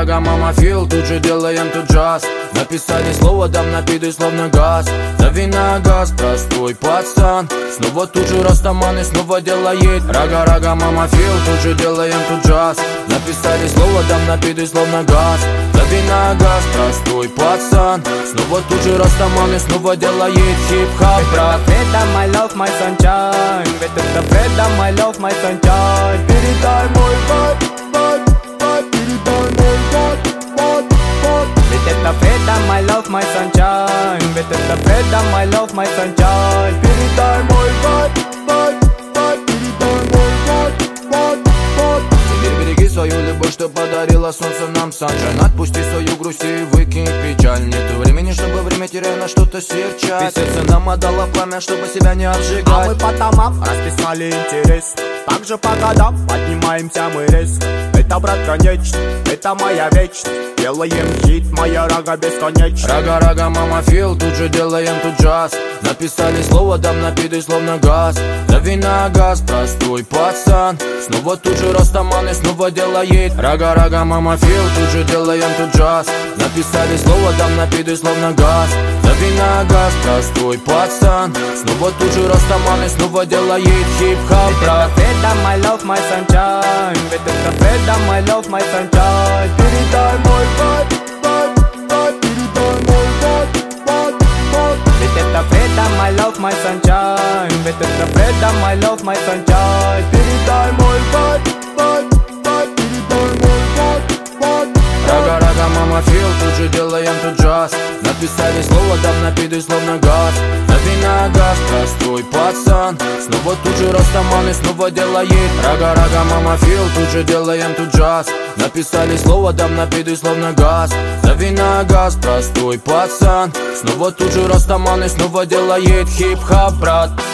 Рага-рага, мама, фил, тут же делаем тут джаз. Написали слово, дам напиды, словно газ. Дави на газ, простой пацан. Снова тут же растаман и снова делает. Рага-рага, мама, фил, тут же делаем тут джаз. Написали слово, дам напиды, словно газ. Дави на газ, простой пацан. Снова тут же растаман и снова делает хип-хоп, брат. Freedom, my love, my sunshine. Ведь это freedom, my love, my sunshine. Передай мой вайб, передай мой вайб. Ведь это freedom, my love, my sunshine. Ведь это freedom, my love, my sunshine. Передай мой вайб, передай мой вайб. Теперь береги свою любовь, что подарила солнце нам, Саншайн. Отпусти свою грусть и выкинь печаль. Нету времени, чтобы время теряя на что-то серчать. Ведь сердце нам отдало пламя, чтобы себя не обжигать. А мы по томам расписали интерес. Также по годам поднимаемся мы резко. Это, брат, конечно, это моя вечность. Делаем хит, моя рага бесконечна. Рага-рага, мама, фил, тут же делаем тут джаз. Написали слово, дам напиды, словно газ. Дави на газ, простой пацан. Снова тут же растаман и снова делает. Рага-рага, мама, фил, тут же делаем тут джаз. Написали слово, дам напиды, словно газ. Дави на газ, простой пацан. Снова тут же растаман и снова делает хип-хоп, брат. Freedom, my love, my sunshine. Ведь это freedom, my love, my sunshine. Передай мой вайб, передай мой вайб. Ведь это freedom, my love, my sunshine. Ведь это freedom, my love, my sunshine. Передай мой вайб, передай мой вайб. Рага-рага, мама, фил, тут же делаем тут джаз. Написали слово, дам напиды, словно газ. Дави на газ, простой пацан. Снова тут же растаман и снова делает. Рага-рага, мама, фил, тут же делаем тут джаз. Написали слово, дам напиды, словно газ. Дави на газ, простой пацан. Снова тут же растаман и снова делает хип-хоп, брат.